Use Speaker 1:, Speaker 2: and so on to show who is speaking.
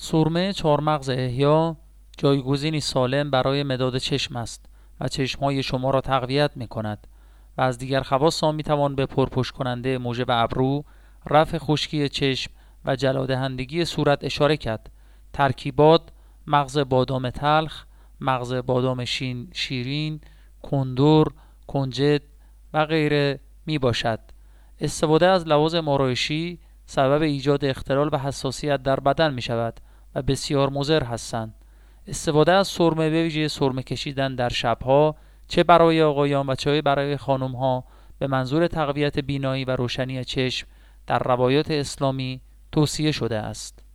Speaker 1: سرمه چهارمغز احیا جایگزینی سالم برای مداد چشم است و چشمهای شما را تقویت می کند و از دیگر خواص آن می توان به پرپشت کننده موجب ابرو، رفع خشکی چشم و جلادهندگی صورت اشاره کرد. ترکیبات: مغز بادام تلخ، مغز بادام شیرین، کندر، کنجد و غیره می باشد. استفاده از لوازم آرایشی سبب ایجاد اختلال و حساسیت در بدن می شود و بسیار مضر هستند. استفاده از سرمه، به ویژه سرمه کشیدن در شبها، چه برای آقایان و چه برای خانمها، به منظور تقویت بینایی و روشنی چشم در روایات اسلامی توصیه شده است.